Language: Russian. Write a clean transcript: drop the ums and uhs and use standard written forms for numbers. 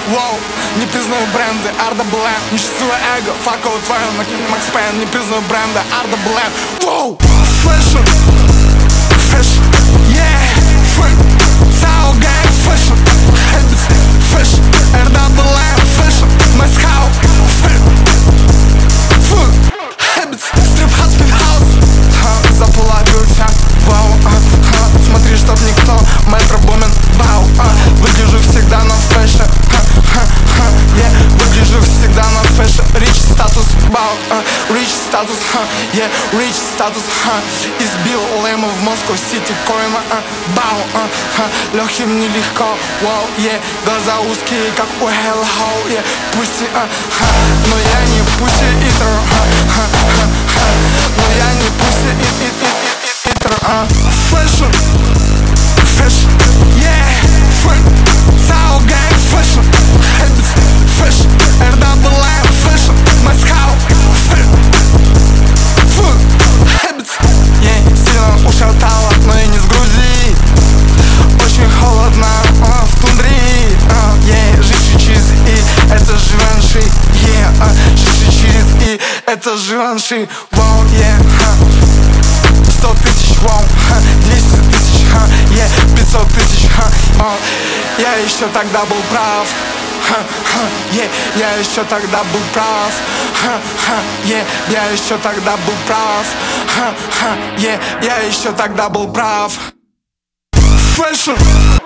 Воу, не признаю бренды, Арда Блэм. Нечестивое эго, факово твое, накинь Макс Пен. Не признаю бренды, Арда Блэм. Воу, фэшн, фэшн, yeah, фэшн, Цао Гэнг, фэшн, хэббитс, фэшн, Арда Блэм, фэшн, Москва, фэшн, хэббитс, стрип-хаус, спид-хаус. Заплакаю вся, вау, смотри, чтоб никто, метро бумин, бау, выгляжу всегда на фэшн, выгляжу всегда на фэшн. Рич статус, бау, рич статус, рич статус. Избил леймов в Москва-Сити коина, бау, легким нелегко, вау, глаза узкие, как у Hellhole, пусти, но я не пусти итер, но я не пусти итер, фэшн, фэшн, фэшн, Цао Гэнг, фэшн, хэббитс, фэшн, Арда Блэм, фэшн, Москва, хэббитс. Сильно ушатало, но и не с Грузии. Очень холодно в тундре, жизнь через И, это Живанши, жизнь через И, это Живанши, вау, 100 тысяч, вау, 200 тысяч, 500 тысяч, я еще тогда был прав, я еще тогда был прав, я еще тогда был прав, я еще тогда был прав. Фэшн.